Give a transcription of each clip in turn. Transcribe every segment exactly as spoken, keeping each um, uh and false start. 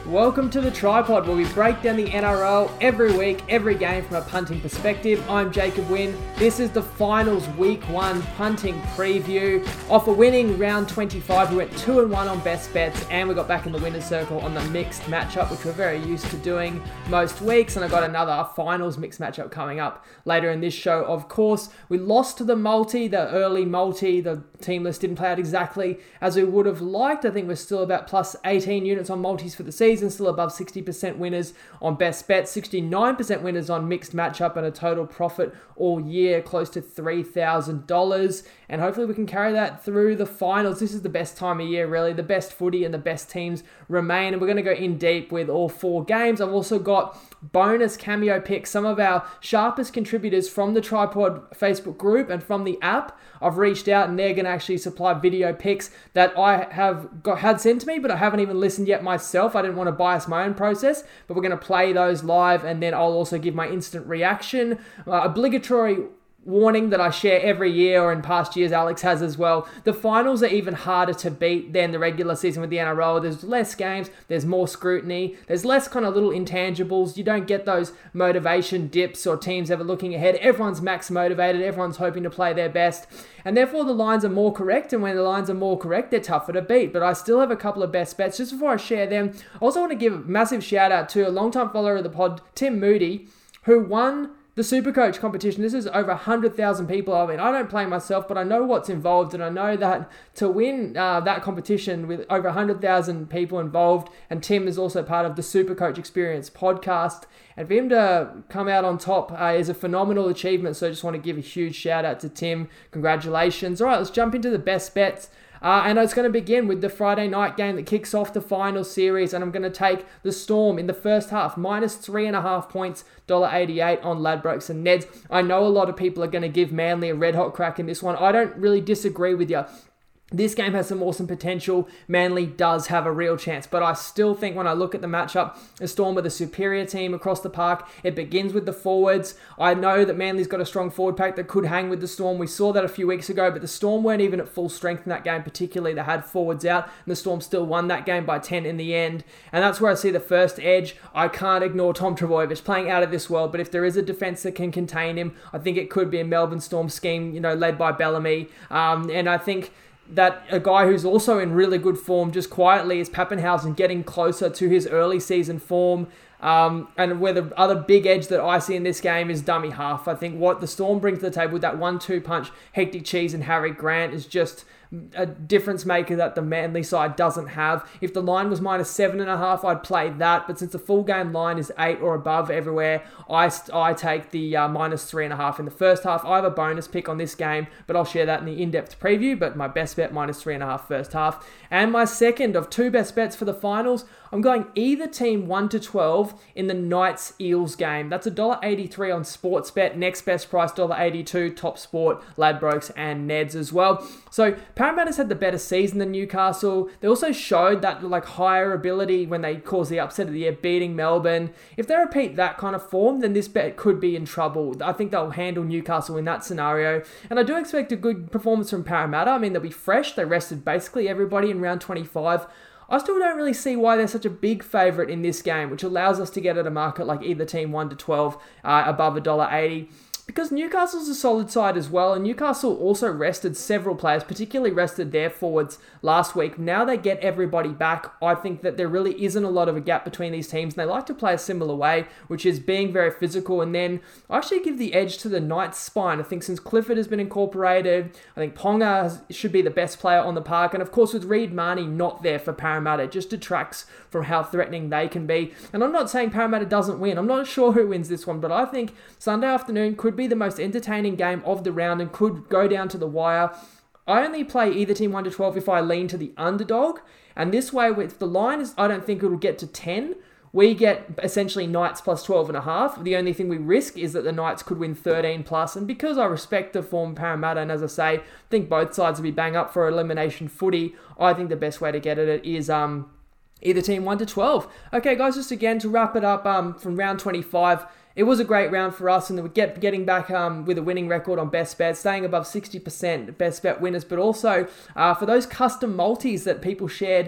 Welcome to the Tripod, where we break down the N R L every week, every game from a punting perspective. I'm Jacob Wynn. This is the finals week one punting preview. Off a winning round twenty-five, we went two and one on best bets, and we got back in the winner's circle on the mixed matchup, which we're very used to doing most weeks. And I got another finals mixed matchup coming up later in this show. Of course, we lost to the multi, the early multi. The team list didn't play out exactly as we would have liked. I think we're still about plus eighteen units on multis for the season. Still above sixty percent winners on best bet, sixty-nine percent winners on mixed matchup, and a total profit all year close to three thousand dollars. And hopefully we can carry that through the finals. This is the best time of year, really. The best footy and the best teams remain, and we're going to go in deep with all four games. I've also got bonus cameo picks, some of our sharpest contributors from the Tripod Facebook group and from the app. I've reached out and they're going to actually supply video picks that I have got had sent to me, but I haven't even listened yet myself. I didn't want to bias my own process, but we're going to play those live, and then I'll also give my instant reaction. Uh, obligatory warning that I share every year, or in past years Alex has as well. The finals are even harder to beat than the regular season with the N R L. There's less games, there's more scrutiny, there's less kind of little intangibles. You don't get those motivation dips or teams ever looking ahead. Everyone's max motivated, everyone's hoping to play their best, and therefore the lines are more correct, and when the lines are more correct, they're tougher to beat. But I still have a couple of best bets. Just before I share them, I also want to give a massive shout out to a longtime follower of the pod, Tim Moody, who won the Supercoach competition. This is over one hundred thousand people. I mean, I don't play myself, but I know what's involved, and I know that to win uh, that competition with over one hundred thousand people involved, and Tim is also part of the Supercoach Experience podcast, and for him to come out on top uh, is a phenomenal achievement. So I just want to give a huge shout out to Tim. Congratulations. All right, let's jump into the best bets. Uh, and it's going to begin with the Friday night game that kicks off the final series. And I'm going to take the Storm in the first half, minus three and a half points, one dollar eighty-eight on Ladbrokes and Neds. I know a lot of people are going to give Manly a red hot crack in this one. I don't really disagree with you. This game has some awesome potential. Manly does have a real chance, but I still think when I look at the matchup, the Storm are the superior team across the park. It begins with the forwards. I know that Manly's got a strong forward pack that could hang with the Storm. We saw that a few weeks ago, but the Storm weren't even at full strength in that game, particularly they had forwards out, and the Storm still won that game by ten in the end. And that's where I see the first edge. I can't ignore Tom Trbojevic playing out of this world, but if there is a defense that can contain him, I think it could be a Melbourne Storm scheme, you know, led by Bellamy. Um, and I think that a guy who's also in really good form just quietly is Pappenhausen, getting closer to his early season form. Um, and where the other big edge that I see in this game is dummy half. I think what the Storm brings to the table with that one two punch, Hectic Cheese and Harry Grant, is just a difference maker that the Manly side doesn't have. If the line was minus seven and a half, I'd play that. But since the full game line is eight or above everywhere, I, I take the uh, minus three and a half in the first half. I have a bonus pick on this game, but I'll share that in the in-depth preview. But my best bet, minus three and a half first half. And my second of two best bets for the finals, I'm going either team one to twelve in the Knights-Eels game. That's one dollar eighty-three on Sportsbet. Next best price, one dollar eighty-two. Top Sport, Ladbrokes and Neds as well. So Parramatta's had the better season than Newcastle. They also showed that like higher ability when they caused the upset of the year, beating Melbourne. If they repeat that kind of form, then this bet could be in trouble. I think they'll handle Newcastle in that scenario. And I do expect a good performance from Parramatta. I mean, they'll be fresh. They rested basically everybody in round twenty-five. I still don't really see why they're such a big favourite in this game, which allows us to get at a market like either team one to twelve uh, above one dollar eighty. Because Newcastle's a solid side as well, and Newcastle also rested several players, particularly rested their forwards last week. Now they get everybody back. I think that there really isn't a lot of a gap between these teams, and they like to play a similar way, which is being very physical. And then I actually give the edge to the Knights spine. I think since Clifford has been incorporated, I think Ponga should be the best player on the park. And of course, with Reid Marnie not there for Parramatta, it just detracts from how threatening they can be. And I'm not saying Parramatta doesn't win. I'm not sure who wins this one, but I think Sunday afternoon could be the most entertaining game of the round and could go down to the wire. I only play either team one to twelve if I lean to the underdog, and this way, with the line, is I don't think it'll get to ten. We get essentially Knights plus twelve and a half. The only thing we risk is that the Knights could win thirteen plus, and because I respect the form Parramatta, and as I say, I think both sides will be bang up for elimination footy, I think the best way to get at it is um either team one to twelve. Okay, guys, just again to wrap it up um from round twenty-five. It was a great round for us, and we get getting back um, with a winning record on best bet, staying above sixty percent best bet winners, but also uh, for those custom multis that people shared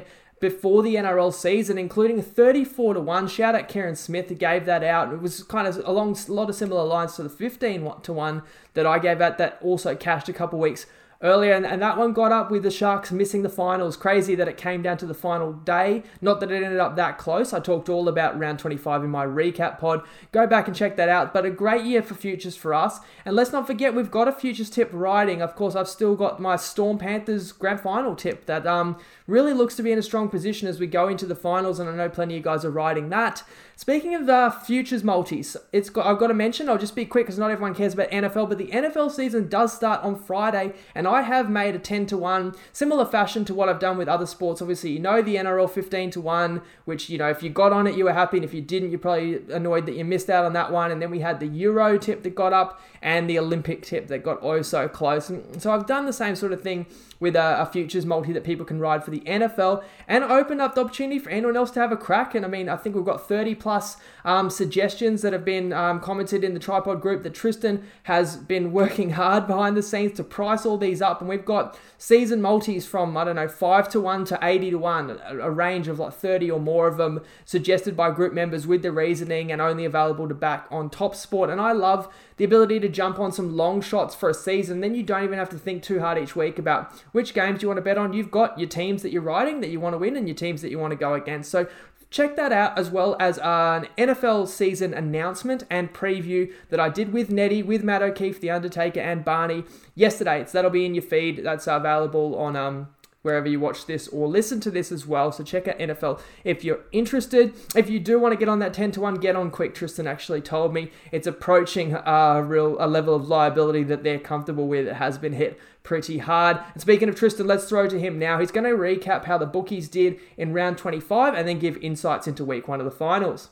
before the N R L season, including thirty-four to one. Shout out Kieran Smith who gave that out. It was kind of along a lot of similar lines to the fifteen to one that I gave out that also cashed a couple weeks earlier, and, and that one got up with the Sharks missing the finals. Crazy that it came down to the final day. Not that it ended up that close. I talked all about round twenty-five in my recap pod. Go back and check that out. But a great year for futures for us. And let's not forget, we've got a futures tip riding. Of course, I've still got my Storm Panthers grand final tip that um really looks to be in a strong position as we go into the finals, and I know plenty of you guys are riding that. Speaking of the futures multis, it's got, I've got to mention, I'll just be quick because not everyone cares about N F L, but the N F L season does start on Friday, and I have made a ten to one, similar fashion to what I've done with other sports. Obviously, you know the N R L fifteen to one, which, you know, if you got on it, you were happy, and if you didn't, you're probably annoyed that you missed out on that one. And then we had the Euro tip that got up, and the Olympic tip that got oh so close. And so I've done the same sort of thing with a, a futures multi that people can ride for the N F L, and opened up the opportunity for anyone else to have a crack. And I mean, I think we've got thirty plus um, suggestions that have been um, commented in the Tripod group that Tristan has been working hard behind the scenes to price all these up. And we've got season multis from, I don't know, five to one to eighty to one, a, a range of like thirty or more of them suggested by group members with the reasoning and only available to back on Top Sport. And I love the ability to jump on some long shots for a season. Then you don't even have to think too hard each week about which games you want to bet on. You've got your teams that you're riding that you want to win and your teams that you want to go against. So check that out, as well as an N F L season announcement and preview that I did with Nettie, with Matt O'Keefe, The Undertaker, and Barney yesterday. So that'll be in your feed. That's available on um wherever you watch this or listen to this as well. So check out N F L if you're interested. If you do want to get on that ten to one, get on quick. Tristan actually told me it's approaching a real a level of liability that they're comfortable with. It has been hit pretty hard. And speaking of Tristan, let's throw to him now. He's going to recap how the bookies did in round twenty-five and then give insights into week one of the finals.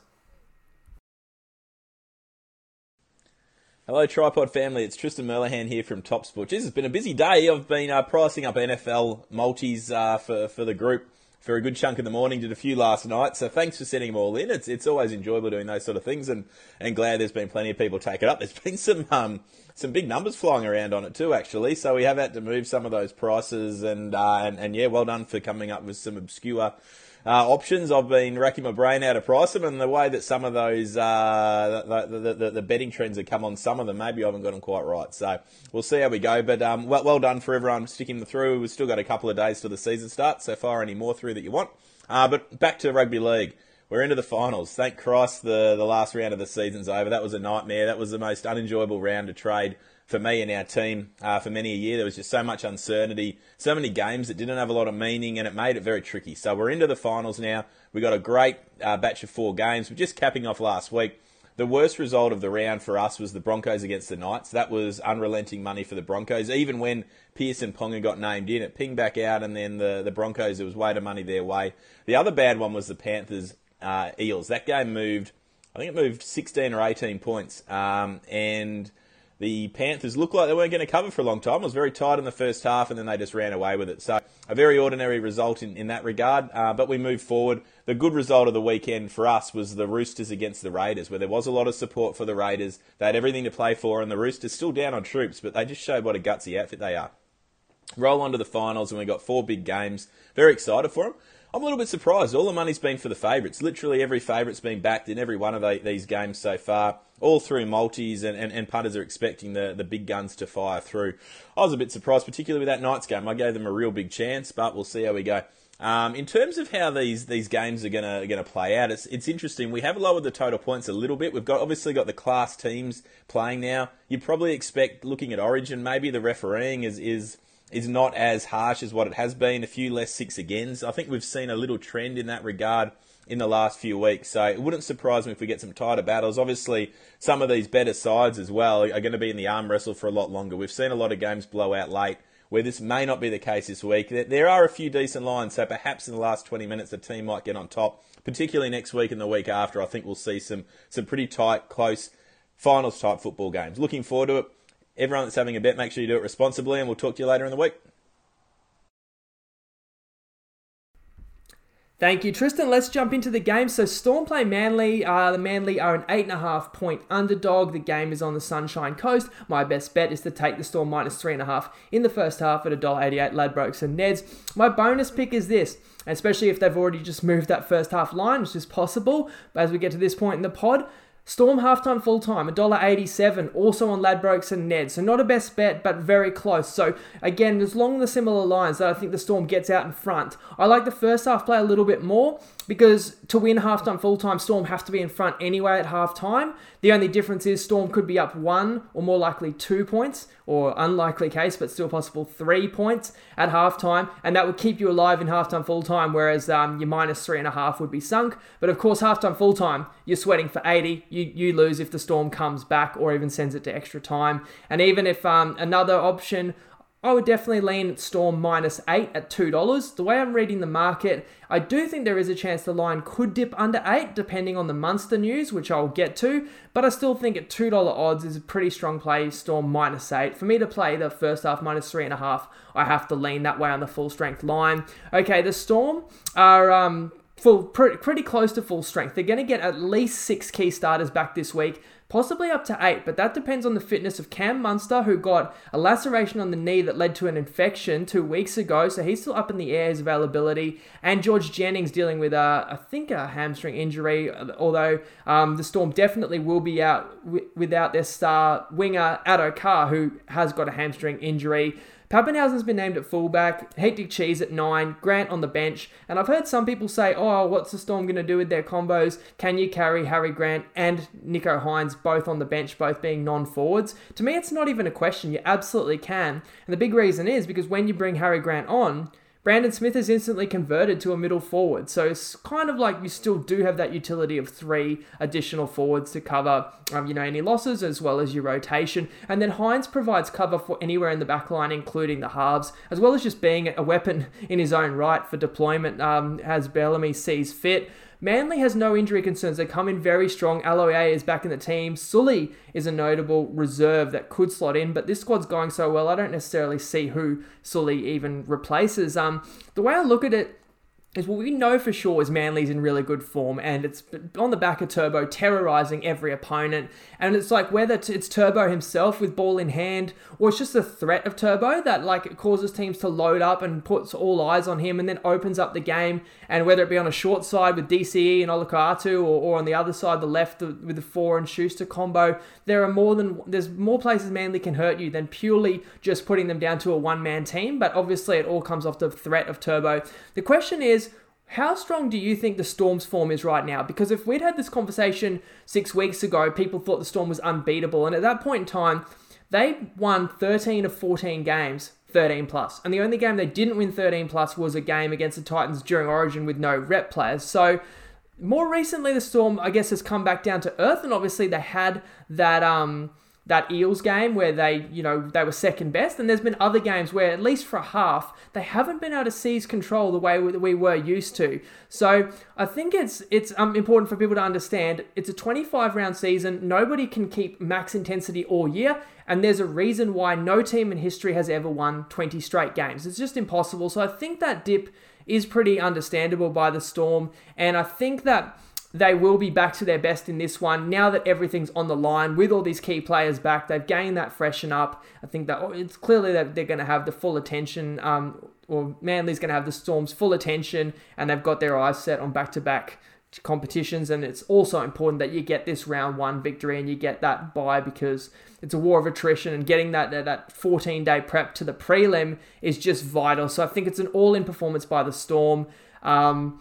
Hello Tripod family, it's Tristan Merlehan here from Top Sport. Jeez, it's been a busy day. I've been uh, pricing up N F L multis uh, for, for the group for a good chunk of the morning, did a few last night, so thanks for sending them all in. It's it's always enjoyable doing those sort of things, and, and glad there's been plenty of people take it up. There's been some um, some big numbers flying around on it too, actually, so we have had to move some of those prices, and uh, and, and yeah, well done for coming up with some obscure Uh, options. I've been racking my brain out to price them, and the way that some of those uh, the, the, the, the betting trends have come on some of them, maybe I haven't got them quite right. So we'll see how we go. But um, well, well done for everyone sticking them through. We've still got a couple of days till the season starts, so fire any more through that you want. Uh, but back to rugby league. We're into the finals. Thank Christ the, the last round of the season's over. That was a nightmare. That was the most unenjoyable round to trade for me and our team uh, for many a year. There was just so much uncertainty, so many games that didn't have a lot of meaning, and it made it very tricky. So we're into the finals now. We got a great uh, batch of four games. We're just capping off last week. The worst result of the round for us was the Broncos against the Knights. That was unrelenting money for the Broncos. Even when Pearson Ponga got named in, it pinged back out, and then the, the Broncos, there was weight of money their way. The other bad one was the Panthers uh, Eels. That game moved, I think it moved sixteen or eighteen points, um, and the Panthers looked like they weren't going to cover for a long time. It was very tight in the first half, and then they just ran away with it. So a very ordinary result in, in that regard, uh, but we moved forward. The good result of the weekend for us was the Roosters against the Raiders, where there was a lot of support for the Raiders. They had everything to play for, and the Roosters still down on troops, but they just showed what a gutsy outfit they are. Roll on to the finals, and we got four big games. Very excited for them. I'm a little bit surprised. All the money's been for the favourites. Literally every favourite's been backed in every one of the, these games so far. All through multis, and, and, and punters are expecting the, the big guns to fire through. I was a bit surprised, particularly with that Knights game. I gave them a real big chance, but we'll see how we go. Um, in terms of how these, these games are gonna gonna play out, it's it's interesting. We have lowered the total points a little bit. We've got obviously got the class teams playing now. You'd probably expect, looking at Origin, maybe the refereeing is is is not as harsh as what it has been. A few less six agains. I think we've seen a little trend in that regard in the last few weeks, so it wouldn't surprise me if we get some tighter battles. Obviously, some of these better sides as well are going to be in the arm wrestle for a lot longer. We've seen a lot of games blow out late, where this may not be the case this week. There are a few decent lines, so perhaps in the last twenty minutes a team might get on top, particularly next week and the week after. I think we'll see some, some pretty tight, close, finals-type football games. Looking forward to it. Everyone that's having a bet, make sure you do it responsibly, and we'll talk to you later in the week. Thank you, Tristan. Let's jump into the game. So Storm play Manly. Uh, the Manly are an eight and a half point underdog. The game is on the Sunshine Coast. My best bet is to take the Storm minus three and a half in the first half at one dollar eighty-eight. Ladbrokes and Neds. My bonus pick is this, especially if they've already just moved that first half line, which is possible. But as we get to this point in the pod, Storm halftime full-time, one dollar eighty-seven, also on Ladbrokes and Ned. So not a best bet, but very close. So again, there's along the similar lines that I think the Storm gets out in front. I like the first half play a little bit more because to win halftime full-time, Storm have to be in front anyway at halftime. The only difference is Storm could be up one or more likely two points, or unlikely case, but still possible three points at halftime, and that would keep you alive in halftime full-time, whereas um, your minus three and a half would be sunk. But of course, halftime full-time, you're sweating for eighty. You you lose if the Storm comes back or even sends it to extra time. And even if um, another option, I would definitely lean Storm minus eight at two dollars. The way I'm reading the market, I do think there is a chance the line could dip under eight, depending on the Munster news, which I'll get to. But I still think at two dollars odds is a pretty strong play, Storm minus eight. For me to play the first half minus three and a half, I have to lean that way on the full strength line. Okay, the Storm are um, full, pretty, pretty close to full strength. They're going to get at least six key starters back this week, possibly up to eight, but that depends on the fitness of Cam Munster, who got a laceration on the knee that led to an infection two weeks ago, so he's still up in the air, his availability, and George Jennings dealing with, a, I think, a hamstring injury, although um, the Storm definitely will be out w- without their star winger, Addo Carr, who has got a hamstring injury. Pappenhausen's been named at fullback, Hectic Cheese at nine, Grant on the bench, and I've heard some people say, oh, what's the Storm going to do with their combos? Can you carry Harry Grant and Nicho Hynes both on the bench, both being non-forwards? To me, it's not even a question. You absolutely can. And the big reason is because when you bring Harry Grant on, Brandon Smith is instantly converted to a middle forward. So it's kind of like you still do have that utility of three additional forwards to cover um, you know, any losses as well as your rotation. And then Hynes provides cover for anywhere in the back line, including the halves, as well as just being a weapon in his own right for deployment um, as Bellamy sees fit. Manly has no injury concerns. They come in very strong. Aloiai is back in the team. Sully is a notable reserve that could slot in, but this squad's going so well, I don't necessarily see who Sully even replaces. Um, the way I look at it is what we know for sure is Manly's in really good form, and it's on the back of Turbo terrorising every opponent. And it's like whether it's Turbo himself with ball in hand, or it's just the threat of Turbo that like it causes teams to load up and puts all eyes on him and then opens up the game. And whether it be on a short side with D C E and Olakau'atu, or, or on the other side, the left with the Four and Schuster combo, there are more than there's more places Manly can hurt you than purely just putting them down to a one-man team. But obviously it all comes off the threat of Turbo. The question is, how strong do you think the Storm's form is right now? Because if we'd had this conversation six weeks ago, people thought the Storm was unbeatable. And at that point in time, they won thirteen of fourteen games, thirteen plus. And the only game they didn't win thirteen plus was a game against the Titans during Origin with no rep players. So more recently, the Storm, I guess, has come back down to earth. And obviously they had that... um. that Eels game where they, you know, they were second best. And there's been other games where, at least for a half, they haven't been able to seize control the way that we were used to. So I think it's it's um, important for people to understand it's a twenty-five round season. Nobody can keep max intensity all year. And there's a reason why no team in history has ever won twenty straight games. It's just impossible. So I think that dip is pretty understandable by the Storm. And I think that they will be back to their best in this one now that everything's on the line with all these key players back. They've gained that freshen up. I think that it's clearly that they're going to have the full attention, um, or Manly's going to have the Storm's full attention, and they've got their eyes set on back-to-back competitions. And it's also important that you get this round one victory and you get that bye, because it's a war of attrition, and getting that that fourteen-day prep to the prelim is just vital. So I think it's an all-in performance by the Storm. Um,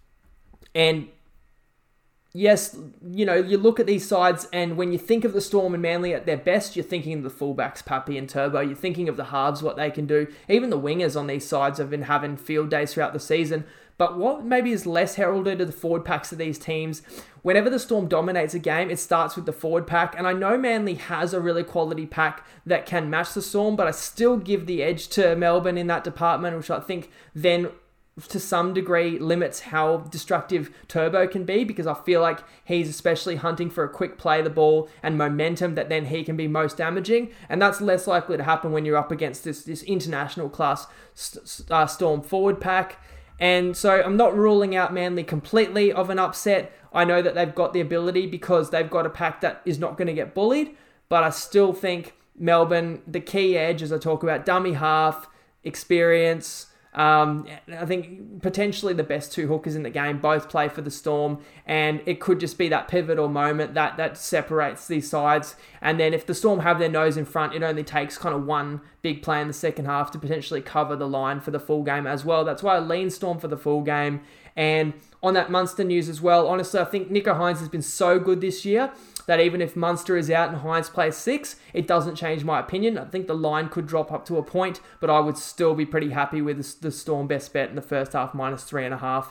and Yes, you know, you look at these sides, and when you think of the Storm and Manly at their best, you're thinking of the fullbacks, Pappy and Turbo. You're thinking of the halves, what they can do. Even the wingers on these sides have been having field days throughout the season. But what maybe is less heralded are the forward packs of these teams. Whenever the Storm dominates a game, it starts with the forward pack. And I know Manly has a really quality pack that can match the Storm, but I still give the edge to Melbourne in that department, which I think then to some degree limits how destructive Turbo can be, because I feel like he's especially hunting for a quick play of the ball and momentum that then he can be most damaging, and that's less likely to happen when you're up against this this international class st- uh, Storm forward pack. And so I'm not ruling out Manly completely of an upset. I know that they've got the ability because they've got a pack that is not going to get bullied, but I still think Melbourne, the key edge, as I talk about, dummy half, experience. Um, I think potentially the best two hookers in the game both play for the Storm, and it could just be that pivotal moment that, that separates these sides. And then if the Storm have their nose in front, it only takes kind of one big play in the second half to potentially cover the line for the full game as well. That's why I lean Storm for the full game. And on that Munster news as well, honestly, I think Nicho Hynes has been so good this year that even if Munster is out and Hynes plays six, it doesn't change my opinion. I think the line could drop up to a point, but I would still be pretty happy with the Storm best bet in the first half, minus three and a half.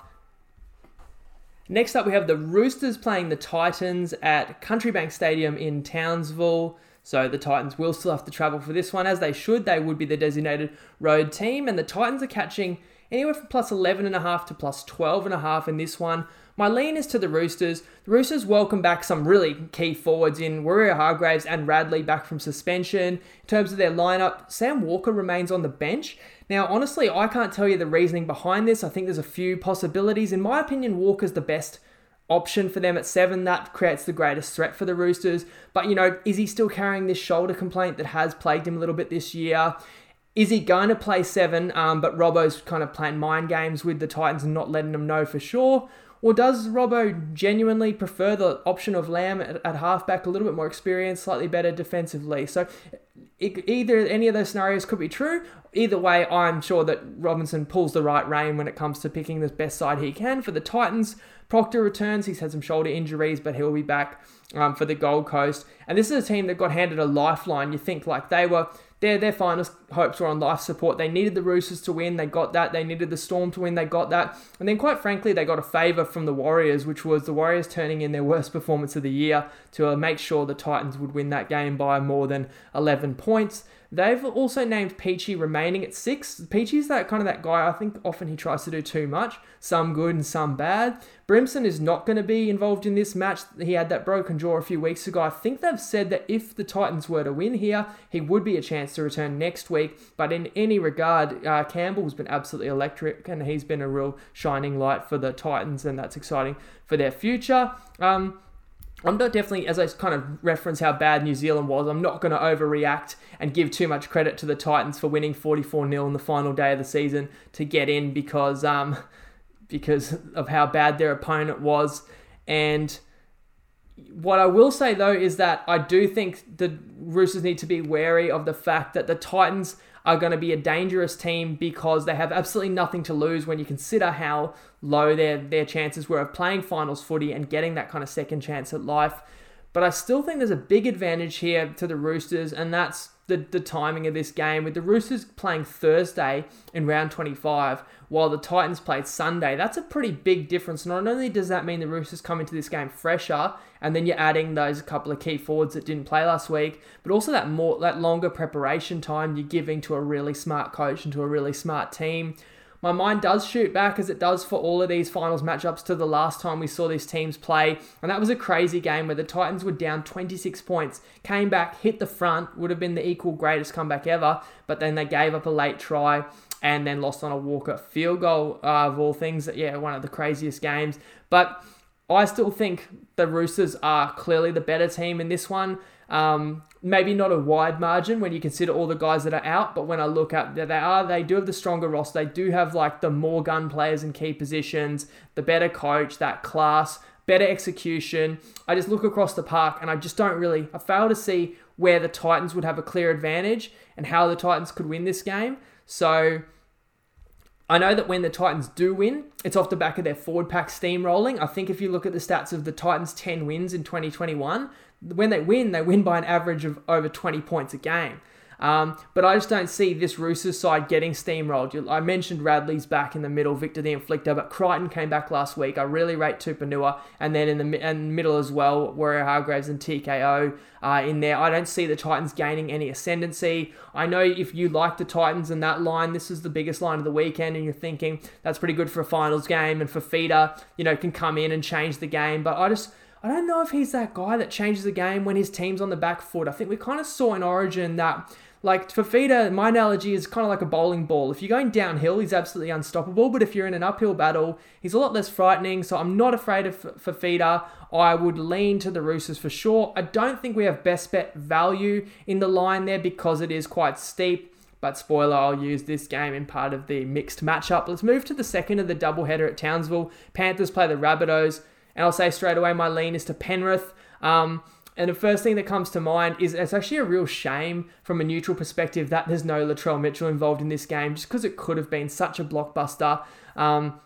Next up, we have the Roosters playing the Titans at Country Bank Stadium in Townsville. So the Titans will still have to travel for this one, as they should. They would be the designated road team, and the Titans are catching anywhere from plus eleven and a half to plus twelve and a half in this one. My lean is to the Roosters. The Roosters welcome back some really key forwards in Waerea-Hargreaves and Radley back from suspension. In terms of their lineup, Sam Walker remains on the bench. Now, honestly, I can't tell you the reasoning behind this. I think there's a few possibilities. In my opinion, Walker's the best option for them at seven. That creates the greatest threat for the Roosters. But, you know, is he still carrying this shoulder complaint that has plagued him a little bit this year? Is he going to play seven, um, but Robbo's kind of playing mind games with the Titans and not letting them know for sure? Or does Robbo genuinely prefer the option of Lamb at, at halfback, a little bit more experienced, slightly better defensively? So it, either any of those scenarios could be true. Either way, I'm sure that Robinson pulls the right rein when it comes to picking the best side he can. For the Titans, Proctor returns. He's had some shoulder injuries, but he'll be back um, for the Gold Coast. And this is a team that got handed a lifeline. You think like they were... Their, their finest hopes were on life support. They needed the Roosters to win. They got that. They needed the Storm to win. They got that. And then, quite frankly, they got a favour from the Warriors, which was the Warriors turning in their worst performance of the year to uh, make sure the Titans would win that game by more than eleven points. They've also named Peachy remaining at six. Peachy's that kind of that guy. I think often he tries to do too much, some good and some bad. Brimson is not going to be involved in this match. He had that broken jaw a few weeks ago. I think they've said that if the Titans were to win here, he would be a chance to return next week. But in any regard, uh, Campbell's been absolutely electric, and he's been a real shining light for the Titans, and that's exciting for their future. Um, I'm not definitely, as I kind of reference how bad New Zealand was, I'm not going to overreact and give too much credit to the Titans for winning forty-four nil on the final day of the season to get in because um, because of how bad their opponent was. And what I will say, though, is that I do think the Roosters need to be wary of the fact that the Titans are going to be a dangerous team because they have absolutely nothing to lose when you consider how low their, their chances were of playing finals footy and getting that kind of second chance at life. But I still think there's a big advantage here to the Roosters, and that's the, the timing of this game. With the Roosters playing Thursday in round twenty-five, while the Titans played Sunday, that's a pretty big difference. Not only does that mean the Roosters come into this game fresher, and then you're adding those couple of key forwards that didn't play last week, but also that more that longer preparation time you're giving to a really smart coach and to a really smart team. My mind does shoot back, as it does for all of these finals matchups, to the last time we saw these teams play. And that was a crazy game where the Titans were down twenty-six points, came back, hit the front, would have been the equal greatest comeback ever, but then they gave up a late try and then lost on a Walker field goal, uh, of all things. Yeah, one of the craziest games. But I still think the Roosters are clearly the better team in this one. Um, maybe not a wide margin when you consider all the guys that are out, but when I look at that, they are, they do have the stronger roster. They do have like the more gun players in key positions, the better coach, that class, better execution. I just look across the park and I just don't really, I fail to see where the Titans would have a clear advantage and how the Titans could win this game. So I know that when the Titans do win, it's off the back of their forward pack steamrolling. I think if you look at the stats of the Titans' ten wins in twenty twenty-one, when they win, they win by an average of over twenty points a game. Um, but I just don't see this Roosters side getting steamrolled. I mentioned Radley's back in the middle, Victor the Inflictor, but Crichton came back last week. I really rate Tupanua, and then in the in the middle as well, Waerea-Hargreaves and T K O uh, in there. I don't see the Titans gaining any ascendancy. I know if you like the Titans and that line, this is the biggest line of the weekend, and you're thinking that's pretty good for a finals game, and for Fifita, you know, can come in and change the game. But I just I don't know if he's that guy that changes the game when his team's on the back foot. I think we kind of saw in Origin that Like, Fifita, my analogy is kind of like a bowling ball. If you're going downhill, he's absolutely unstoppable. But if you're in an uphill battle, he's a lot less frightening. So I'm not afraid of Fifita. I would lean to the Roosters for sure. I don't think we have best bet value in the line there because it is quite steep. But spoiler, I'll use this game in part of the mixed matchup. Let's move to the second of the doubleheader at Townsville. Panthers play the Rabbitohs. And I'll say straight away, my lean is to Penrith. Um... And the first thing that comes to mind is it's actually a real shame from a neutral perspective that there's no Latrell Mitchell involved in this game, just because it could have been such a blockbuster. Um,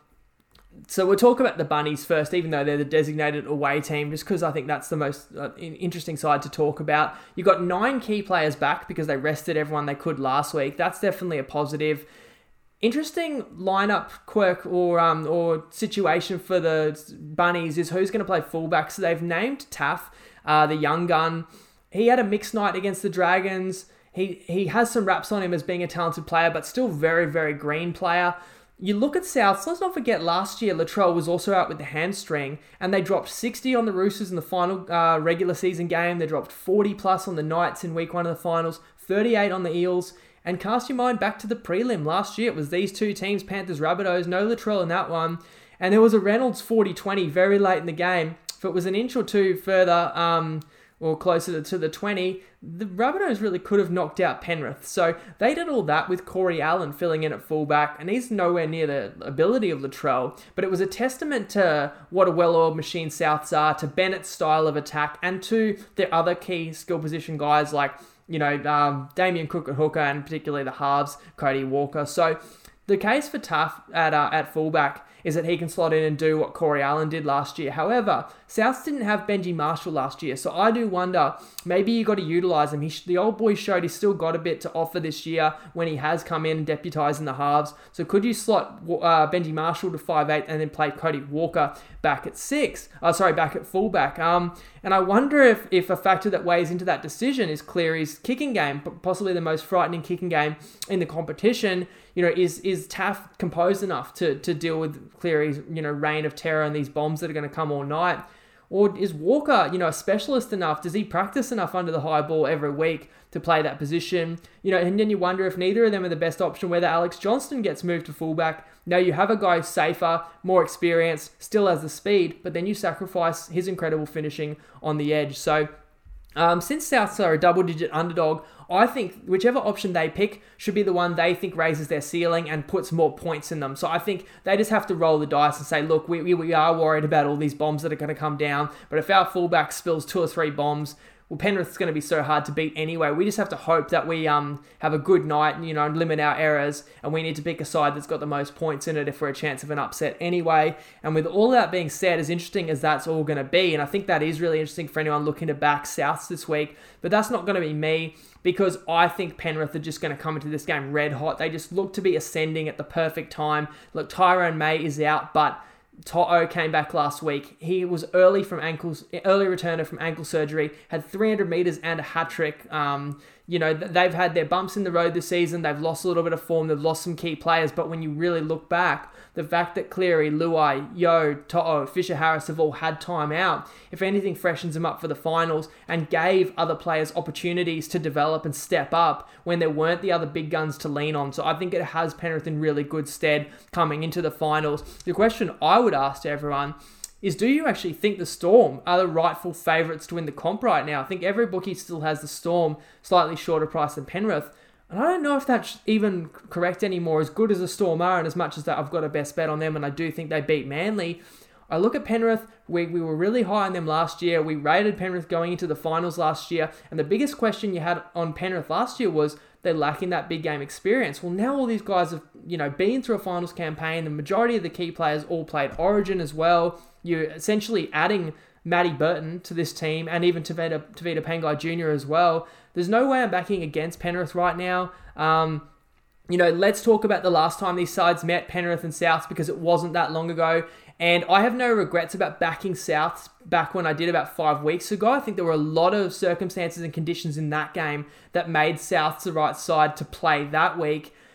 so we'll talk about the Bunnies first, even though they're the designated away team, just because I think that's the most uh, interesting side to talk about. You've got nine key players back because they rested everyone they could last week. That's definitely a positive. Interesting lineup quirk or um or situation for the Bunnies is who's going to play fullback. So they've named Taff, uh, the young gun. He had a mixed night against the Dragons. He he has some raps on him as being a talented player, but still very, very green player. You look at Souths, let's not forget last year Latrell was also out with the hamstring, and they dropped sixty on the Roosters in the final uh, regular season game. They dropped forty plus on the Knights in week one of the finals, thirty-eight on the Eels. And cast your mind back to the prelim. Last year, it was these two teams, Panthers, Rabbitohs, no Latrell in that one. And there was a Reynolds forty twenty very late in the game. If it was an inch or two further, um, or closer to the twenty, the Rabbitohs really could have knocked out Penrith. So they did all that with Corey Allen filling in at fullback, and he's nowhere near the ability of Latrell. But it was a testament to what a well-oiled machine Souths are, to Bennett's style of attack, and to their other key skill position guys like, you know, um, Damien Cook at hooker, and particularly the halves, Cody Walker. So the case for Taff at uh, at fullback is that he can slot in and do what Corey Allen did last year. However, Souths didn't have Benji Marshall last year, so I do wonder, maybe you got to utilise him. He sh- the old boy showed he's still got a bit to offer this year when he has come in and deputised in the halves. So could you slot uh, Benji Marshall to five eight and then play Cody Walker back at six? Oh, sorry, back at fullback. Um, and I wonder if, if a factor that weighs into that decision is Cleary's kicking game, possibly the most frightening kicking game in the competition. You know, is is Taff composed enough to to deal with Cleary's, you know, reign of terror and these bombs that are going to come all night? Or is Walker, you know, a specialist enough? Does he practice enough under the high ball every week to play that position? You know, and then you wonder if neither of them are the best option, whether Alex Johnston gets moved to fullback. Now you have a guy who's safer, more experienced, still has the speed, but then you sacrifice his incredible finishing on the edge. So um, since Souths are a double-digit underdog, I think whichever option they pick should be the one they think raises their ceiling and puts more points in them. So I think they just have to roll the dice and say, look, we, we, we are worried about all these bombs that are going to come down, but if our fullback spills two or three bombs, well, Penrith's going to be so hard to beat anyway. We just have to hope that we um have a good night and, you know, limit our errors, and we need to pick a side that's got the most points in it if we're a chance of an upset anyway. And with all that being said, as interesting as that's all going to be, and I think that is really interesting for anyone looking to back Souths this week, but that's not going to be me, because I think Penrith are just going to come into this game red hot. They just look to be ascending at the perfect time. Look, Tyrone May is out, but To'o came back last week. He was early from ankles, early returner from ankle surgery, had three hundred meters and a hat trick. Um, you know, they've had their bumps in the road this season. They've lost a little bit of form. They've lost some key players. But when you really look back, the fact that Cleary, Luai, Yo, To'o, Fisher-Harris have all had time out, if anything, freshens them up for the finals and gave other players opportunities to develop and step up when there weren't the other big guns to lean on. So I think it has Penrith in really good stead coming into the finals. The question I would ask to everyone is, do you actually think the Storm are the rightful favourites to win the comp right now? I think every bookie still has the Storm slightly shorter price than Penrith. And I don't know if that's even correct anymore. As good as the Storm are, and as much as that I've got a best bet on them, and I do think they beat Manly, I look at Penrith, we, we were really high on them last year. We rated Penrith going into the finals last year. And the biggest question you had on Penrith last year was they're lacking that big game experience. Well, now all these guys have, you know, been through a finals campaign. The majority of the key players all played Origin as well. You're essentially adding Matty Burton to this team, and even Tavita, Tavita Pangai Junior as well. There's no way I'm backing against Penrith right now. Um, you know, let's talk about the last time these sides met, Penrith and Souths, because it wasn't that long ago. And I have no regrets about backing Souths back when I did about five weeks ago. I think there were a lot of circumstances and conditions in that game that made Souths the right side to play that week.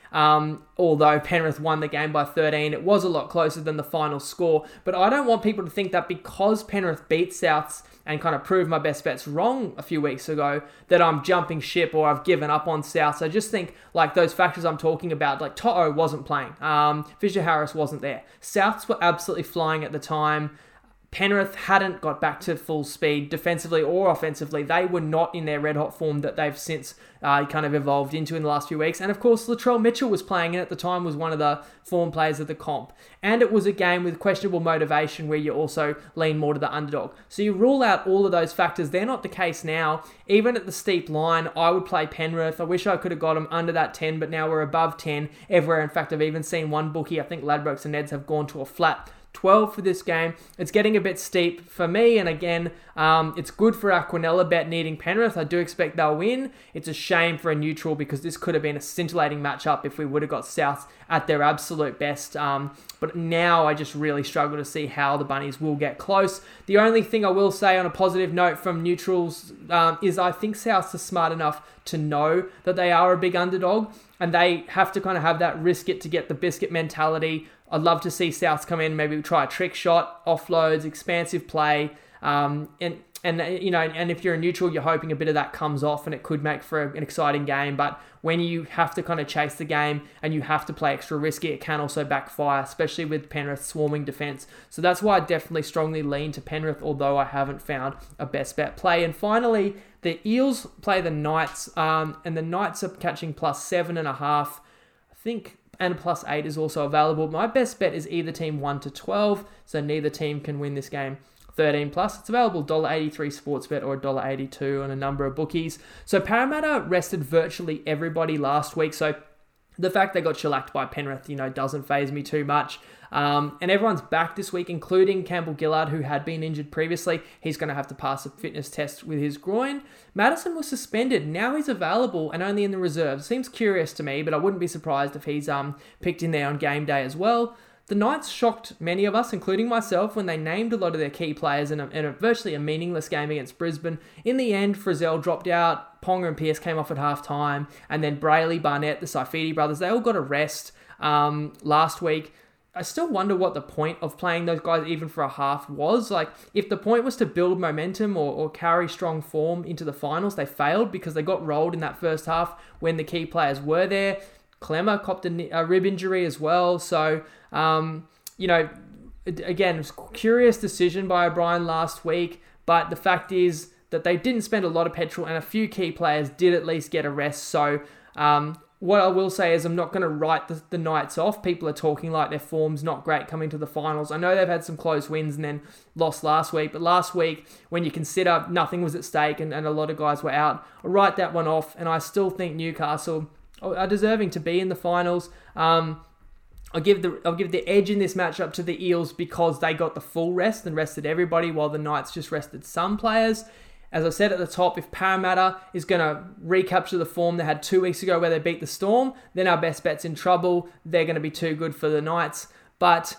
Um, although Penrith won the game by thirteen, it was a lot closer than the final score. But I don't want people to think that because Penrith beat Souths and kind of proved my best bets wrong a few weeks ago, that I'm jumping ship or I've given up on Souths. I just think like those factors I'm talking about, like To'o wasn't playing. Um, Fisher Harris wasn't there. Souths were absolutely flying at the time. Penrith hadn't got back to full speed defensively or offensively. They were not in their red-hot form that they've since uh, kind of evolved into in the last few weeks. And of course, Latrell Mitchell was playing and at the time was one of the form players of the comp. And it was a game with questionable motivation where you also lean more to the underdog. So you rule out all of those factors. They're not the case now. Even at the steep line, I would play Penrith. I wish I could have got them under that ten, but now we're above ten everywhere. In fact, I've even seen one bookie, I think Ladbrokes and Neds have gone to a flat twelve for this game. It's getting a bit steep for me, and again, um, it's good for our Quinella bet needing Penrith. I do expect they'll win. It's a shame for a neutral because this could have been a scintillating matchup if we would have got South at their absolute best. Um, but now I just really struggle to see how the Bunnies will get close. The only thing I will say on a positive note from neutrals um, is I think Souths are smart enough to know that they are a big underdog, and they have to kind of have that risk it to get the biscuit mentality. I'd love to see Souths come in, maybe try a trick shot, offloads, expansive play, um, and and you know, and if you're a neutral, you're hoping a bit of that comes off, and it could make for an exciting game. But when you have to kind of chase the game and you have to play extra risky, it can also backfire, especially with Penrith swarming defense. So that's why I definitely strongly lean to Penrith, although I haven't found a best bet play. And finally, the Eels play the Knights, um, and the Knights are catching plus seven and a half. I think. And plus eight is also available. My best bet is either team one to twelve, so neither team can win this game. thirteen plus. It's available one dollar eighty-three Sportsbet or one dollar eighty-two on a number of bookies. So Parramatta rested virtually everybody last week, so the fact they got shellacked by Penrith, you know, doesn't faze me too much. Um, and everyone's back this week, including Campbell Gillard, who had been injured previously. He's going to have to pass a fitness test with his groin. Madison was suspended. Now he's available and only in the reserves. Seems curious to me, but I wouldn't be surprised if he's um picked in there on game day as well. The Knights shocked many of us, including myself, when they named a lot of their key players in a, in a virtually a meaningless game against Brisbane. In the end, Frizzell dropped out, Ponga and Pearce came off at halftime, and then Brayley, Barnett, the Saifidi brothers, they all got a rest um, last week. I still wonder what the point of playing those guys even for a half was. Like, if the point was to build momentum or, or carry strong form into the finals, they failed because they got rolled in that first half when the key players were there. Clemmer copped a, a rib injury as well. So, um, you know, again, it was a curious decision by O'Brien last week. But the fact is that they didn't spend a lot of petrol and a few key players did at least get a rest. So, um, what I will say is I'm not going to write the, the Knights off. People are talking like their form's not great coming to the finals. I know they've had some close wins and then lost last week. But last week, when you consider nothing was at stake and, and a lot of guys were out, I'll write that one off. And I still think Newcastle are deserving to be in the finals. Um, I'll give the I'll give the edge in this matchup to the Eels because they got the full rest and rested everybody while the Knights just rested some players. As I said at the top, if Parramatta is going to recapture the form they had two weeks ago where they beat the Storm, then our best bet's in trouble. They're going to be too good for the Knights. But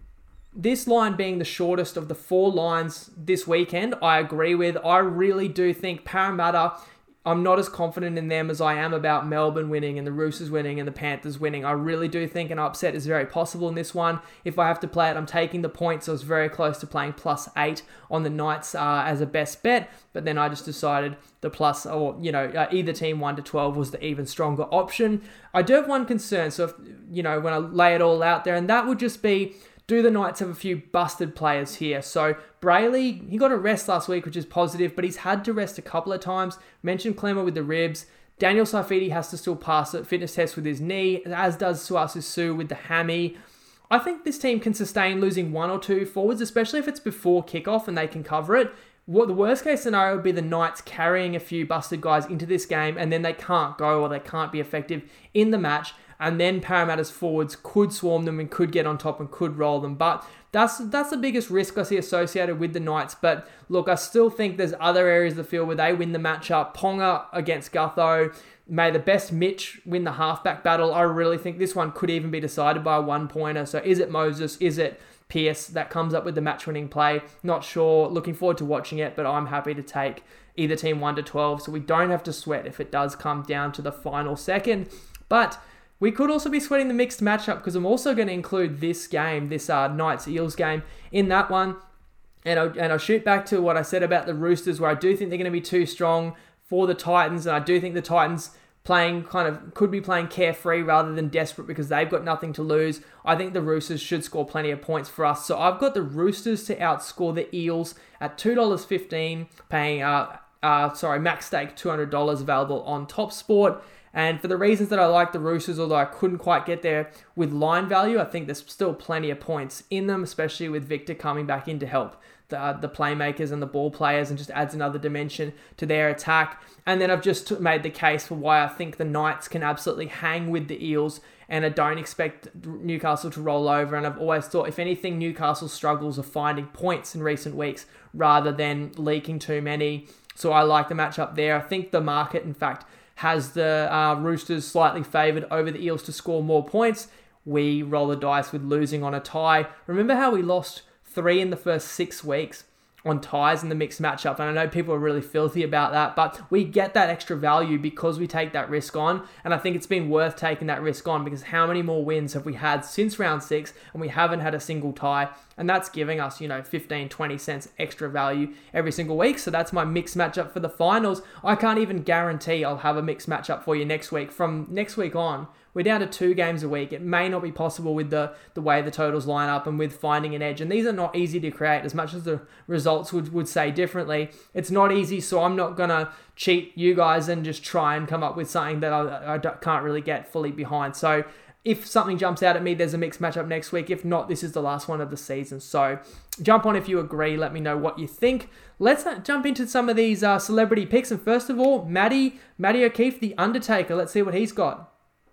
this line being the shortest of the four lines this weekend, I agree with. I really do think Parramatta, I'm not as confident in them as I am about Melbourne winning and the Roosters winning and the Panthers winning. I really do think an upset is very possible in this one. If I have to play it, I'm taking the points. I was very close to playing plus eight on the Knights uh, as a best bet, but then I just decided the plus, or, you know, uh, either team one to twelve was the even stronger option. I do have one concern, so, if, you know, when I lay it all out there, and that would just be, do the Knights have a few busted players here? So Brayley, he got a rest last week, which is positive, but he's had to rest a couple of times. Mentioned Clemmer with the ribs. Daniel Saifidi has to still pass a fitness test with his knee, as does Suasu Su with the hammy. I think this team can sustain losing one or two forwards, especially if it's before kickoff and they can cover it. What the worst case scenario would be the Knights carrying a few busted guys into this game and then they can't go or they can't be effective in the match. And then Parramatta's forwards could swarm them and could get on top and could roll them. But that's that's the biggest risk I see associated with the Knights. But look, I still think there's other areas of the field where they win the matchup. Ponga against Gutho. May the best Mitch win the halfback battle. I really think this one could even be decided by a one-pointer. So is it Moses? Is it Pearce that comes up with the match-winning play? Not sure. Looking forward to watching it, but I'm happy to take either team one to twelve. So we don't have to sweat if it does come down to the final second. But We could also be sweating the mixed matchup because I'm also going to include this game, this uh, Knights-Eels game, in that one. And I'll, and I'll shoot back to what I said about the Roosters, where I do think they're going to be too strong for the Titans. And I do think the Titans playing kind of could be playing carefree rather than desperate because they've got nothing to lose. I think the Roosters should score plenty of points for us. So I've got the Roosters to outscore the Eels at two dollars fifteen, paying, uh, uh, sorry, max stake two hundred dollars, available on TopSport. And for the reasons that I like the Roosters, although I couldn't quite get there with line value, I think there's still plenty of points in them, especially with Victor coming back in to help the, uh, the playmakers and the ball players and just adds another dimension to their attack. And then I've just made the case for why I think the Knights can absolutely hang with the Eels, and I don't expect Newcastle to roll over. And I've always thought, if anything, Newcastle's struggles are finding points in recent weeks rather than leaking too many. So I like the matchup there. I think the market, in fact, has the uh, Roosters slightly favoured over the Eels to score more points. We roll the dice with losing on a tie. Remember how we lost three in the first six weeks on ties in the mixed matchup? And I know people are really filthy about that, but we get that extra value because we take that risk on. And I think it's been worth taking that risk on, because how many more wins have we had since round six and we haven't had a single tie? And that's giving us, you know, fifteen, twenty cents extra value every single week. So that's my mixed matchup for the finals. I can't even guarantee I'll have a mixed matchup for you next week. From next week on, we're down to two games a week. It may not be possible with the, the way the totals line up and with finding an edge. And these are not easy to create, as much as the results would, would say differently. It's not easy, so I'm not going to cheat you guys and just try and come up with something that I, I can't really get fully behind. So if something jumps out at me, there's a mixed matchup next week. If not, this is the last one of the season. So jump on if you agree. Let me know what you think. Let's jump into some of these uh, celebrity picks. And first of all, Matty, Matty O'Keefe, The Undertaker. Let's see what he's got.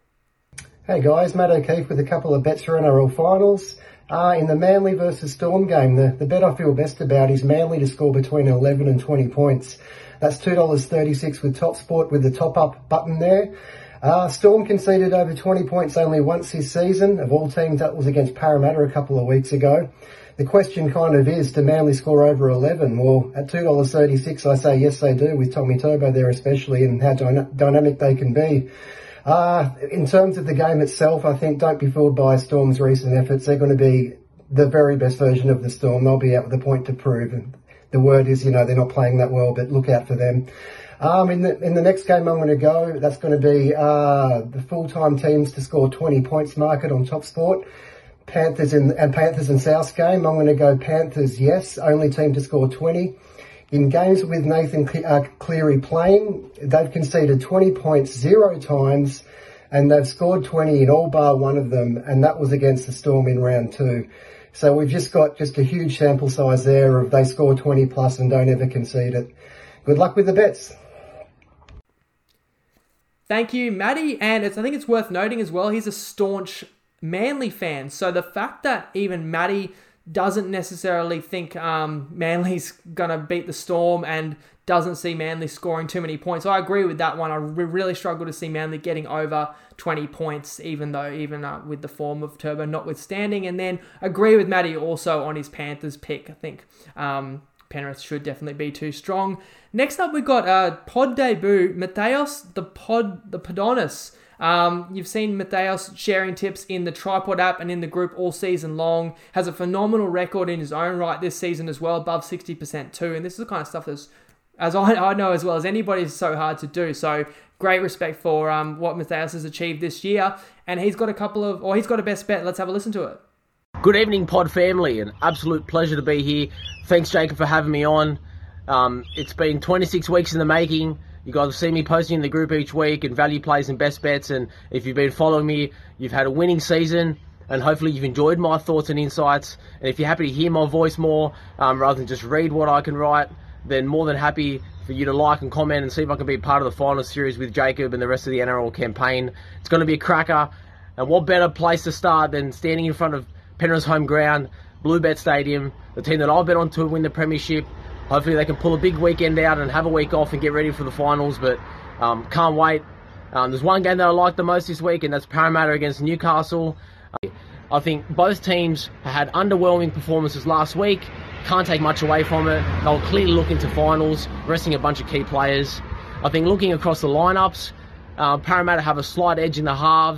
Hey guys, Matt O'Keefe with a couple of bets for N R L finals. Uh, in the Manly versus Storm game, the, the bet I feel best about is Manly to score between eleven and twenty points. That's two dollars thirty-six with TopSport with the top-up button there. Uh, Storm conceded over twenty points only once this season. Of all teams, that was against Parramatta a couple of weeks ago. The question kind of is, do Manly score over eleven? Well, at two dollars thirty-six, I say yes they do, with Tommy Turbo there especially, and how dyna- dynamic they can be. Uh, in terms of the game itself, I think don't be fooled by Storm's recent efforts. They're going to be the very best version of the Storm. They'll be out with a point to prove. And the word is, you know, they're not playing that well, but look out for them. Um, in the in the next game I'm going to go, that's going to be uh, the full-time teams to score twenty points market on TopSport. Panthers in, and Panthers and South game, I'm going to go Panthers, yes, only team to score twenty. In games with Nathan Cleary playing, they've conceded twenty points zero times, and they've scored twenty in all bar one of them, and that was against the Storm in round two. So we've just got just a huge sample size there of they score twenty plus and don't ever concede it. Good luck with the bets. Thank you, Matty. And it's, I think it's worth noting as well, he's a staunch Manly fan. So the fact that even Matty doesn't necessarily think um, Manly's going to beat the Storm and doesn't see Manly scoring too many points. I agree with that one. I really struggle to see Manly getting over twenty points, even though, even uh, with the form of Turbo notwithstanding. And then agree with Matty also on his Panthers pick. I think um, Penrith should definitely be too strong. Next up, we've got uh, pod debut, Matheos, the pod, the Podonis. Um, you've seen Matheos sharing tips in the Tripod app and in the group all season long. Has a phenomenal record in his own right this season as well, above sixty percent too. And this is the kind of stuff that's, as I, I know as well as anybody, is so hard to do. So great respect for um, what Matheos has achieved this year. And he's got a couple of, or he's got a best bet. Let's have a listen to it. Good evening, Pod family. An absolute pleasure to be here. Thanks, Jacob, for having me on. Um, it's been twenty-six weeks in the making. You guys have seen me posting in the group each week and value plays and best bets. And if you've been following me, you've had a winning season. And hopefully you've enjoyed my thoughts and insights. And if you're happy to hear my voice more, um, rather than just read what I can write, then more than happy for you to like and comment and see if I can be part of the final series with Jacob and the rest of the N R L campaign. It's going to be a cracker. And what better place to start than standing in front of Penrith's home ground, Bluebet Stadium, the team that I'll bet on to win the premiership. Hopefully they can pull a big weekend out and have a week off and get ready for the finals, but um, can't wait. Um, there's one game that I like the most this week, and that's Parramatta against Newcastle. Uh, I think both teams had underwhelming performances last week. Can't take much away from it. They'll clearly look into finals, resting a bunch of key players. I think looking across the lineups, uh, Parramatta have a slight edge in the halves,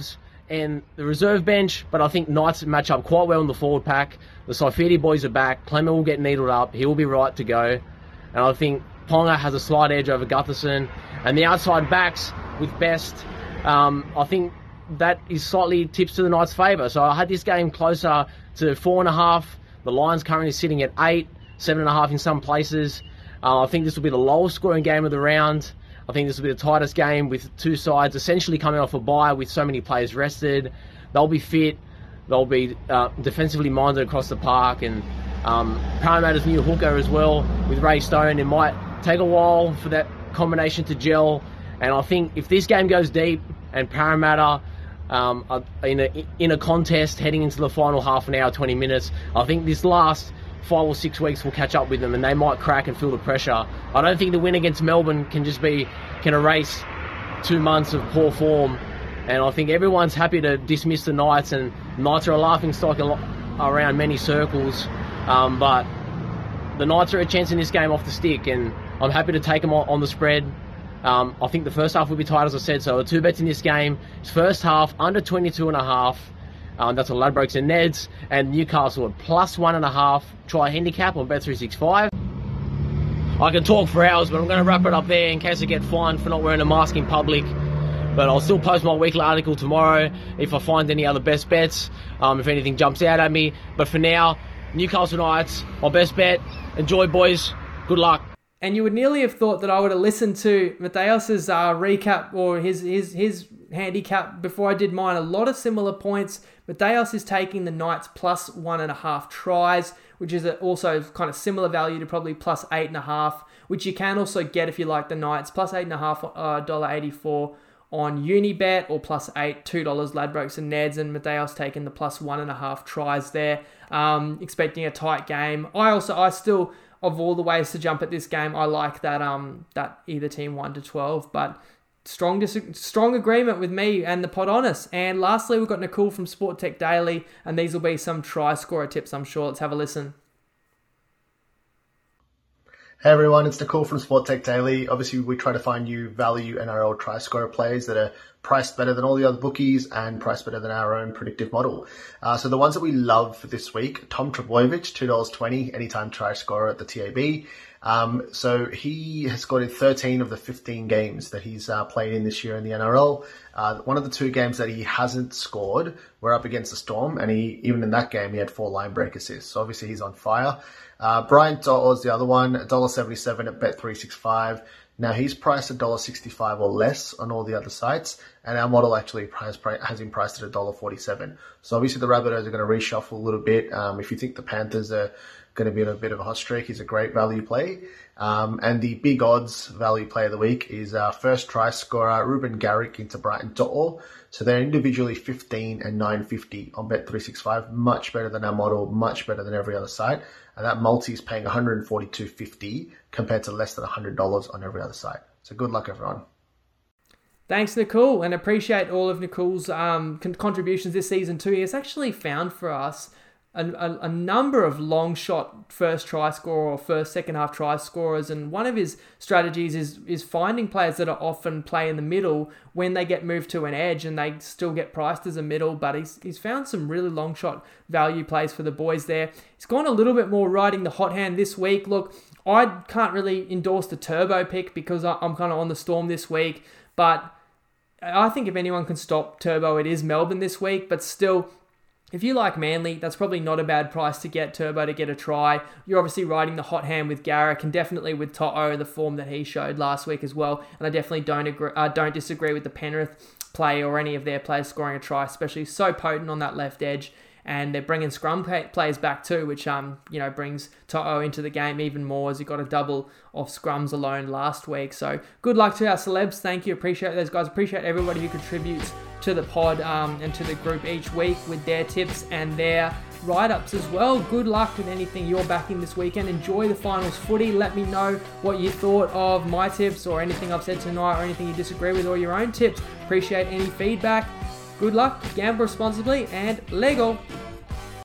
and the reserve bench, but I think Knights match up quite well in the forward pack. The Saifiti boys are back. Clement will get needled up. He will be right to go. And I think Ponga has a slight edge over Gutherson. And the outside backs with Best, um, I think that is slightly tips to the Knights' favour. So I had this game closer to four and a half. The Lions currently sitting at eight, seven and a half in some places. Uh, I think this will be the lowest scoring game of the round. I think this will be the tightest game with two sides essentially coming off a bye with so many players rested. They'll be fit. They'll be uh, defensively minded across the park. And um, Parramatta's new hooker as well with Ray Stone. It might take a while for that combination to gel. And I think if this game goes deep and Parramatta um, are in a, in a contest heading into the final half an hour, twenty minutes, I think this last five or six weeks will catch up with them and they might crack and feel the pressure. I don't think the win against Melbourne can just be, can erase two months of poor form. And I think everyone's happy to dismiss the Knights, and Knights are a laughing stock around many circles. Um, but the Knights are a chance in this game off the stick, and I'm happy to take them on the spread. Um, I think the first half will be tight, as I said, so two bets in this game. First half, under twenty-two and a half. Um, that's on Ladbrokes and Neds, and Newcastle at plus one and a half. Try handicap on Bet three sixty-five. I can talk for hours, but I'm going to wrap it up there in case I get fined for not wearing a mask in public. But I'll still post my weekly article tomorrow if I find any other best bets, um, if anything jumps out at me. But for now, Newcastle Knights, my best bet. Enjoy, boys. Good luck. And you would nearly have thought that I would have listened to Mateos's uh, recap or his his his handicap before I did mine. A lot of similar points. Mateos is taking the Knights plus one and a half tries, which is also kind of similar value to probably plus eight and a half, which you can also get if you like the Knights. Plus eight and a half, uh, one dollar eighty-four on Unibet, or plus eight, two dollars Ladbrokes and Neds, and Mateos taking the plus one and a half tries there. Um, expecting a tight game. I also, I still, of all the ways to jump at this game, I like that um that either team one to twelve, but strong dis- strong agreement with me and the pod honest. And lastly, we've got Nicole from Sport Tech Daily, and these will be some try scorer tips, I'm sure. Let's have a listen. Hey everyone, it's Nicole from Sport Tech Daily. Obviously, we try to find you value N R L try scorer players that are priced better than all the other bookies and priced better than our own predictive model. Uh, so the ones that we love for this week, Tom Trbojevic, two dollars twenty, anytime try scorer at the T A B. Um, so he has scored in thirteen of the fifteen games that he's uh, played in this year in the N R L. Uh, one of the two games that he hasn't scored were up against the Storm, and he even in that game he had four line break assists. So obviously he's on fire. Uh, Brian To'o is the other one, one dollar seventy-seven at Bet three sixty-five. Now he's priced at one dollar sixty-five or less on all the other sites, and our model actually has, has him priced at one dollar forty-seven. So obviously the Rabbitohs are going to reshuffle a little bit. Um, if you think the Panthers are going to be in a bit of a hot streak, he's a great value play. Um, and the big odds value play of the week is uh, first try scorer Ruben Garrick into Brighton To'o. So they're individually fifteen and nine fifty on Bet three sixty-five. Much better than our model, much better than every other site. And that multi is paying one forty-two fifty compared to less than one hundred dollars on every other site. So good luck, everyone. Thanks, Nicole, and appreciate all of Nicole's um, con- contributions this season too. He has actually found for us a, a, a number of long shot first try scorer or first second half try scorers, and one of his strategies is is finding players that are often play in the middle when they get moved to an edge, and they still get priced as a middle. But he's he's found some really long shot value plays for the boys there. He's gone a little bit more riding the hot hand this week. Look, I can't really endorse the Turbo pick because I'm kind of on the Storm this week, but I think if anyone can stop Turbo, it is Melbourne this week. But still, if you like Manly, that's probably not a bad price to get Turbo to get a try. You're obviously riding the hot hand with Garrick, and definitely with To'o, the form that he showed last week as well. And I definitely don't agree, uh, don't disagree with the Penrith play or any of their players scoring a try, especially so potent on that left edge. And they're bringing scrum players back too, which um you know brings To'o into the game even more, as he got a double off scrums alone last week. So good luck to our celebs. Thank you. Appreciate those guys. Appreciate everybody who contributes to the pod um, and to the group each week with their tips and their write-ups as well. Good luck with anything you're backing this weekend. Enjoy the finals footy. Let me know what you thought of my tips or anything I've said tonight or anything you disagree with or your own tips. Appreciate any feedback. Good luck, gamble responsibly, and Lego.